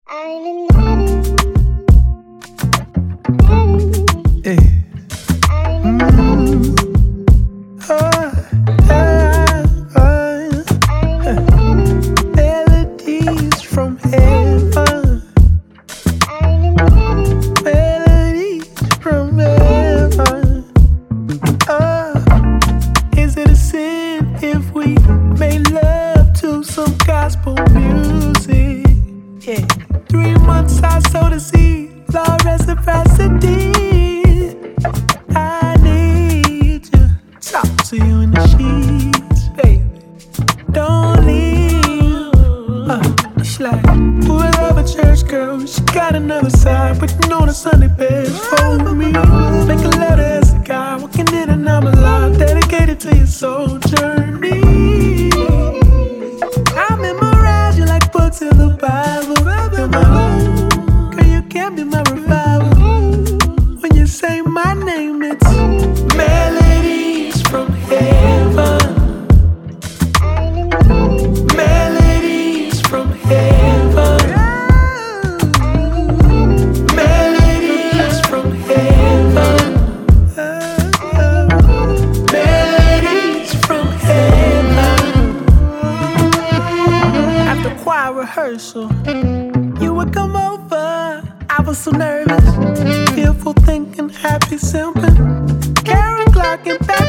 Melodies from heaven. Melodies from heaven. Is it a sin if we make love to some gospel music? Yeah. 3 months I sowed a seed, Lord reciprocity. I need you, talk to you in the sheets, baby. Don't leave. It's like, ooh, I love a church girl. She got another side, putting on a Sunday best for me. Making love as a guy, walking in and I'm alive, dedicated to your soul journey. I memorize you like books in the Bible. You're my home, girl, you can't be my revival. When you say my name, it's melodies from heaven. Melodies from heaven. Melodies from heaven. Melodies from heaven. After choir rehearsal, you would come over. I was so nervous, fearful, thinking, happy, simping. Karen Clark and Pat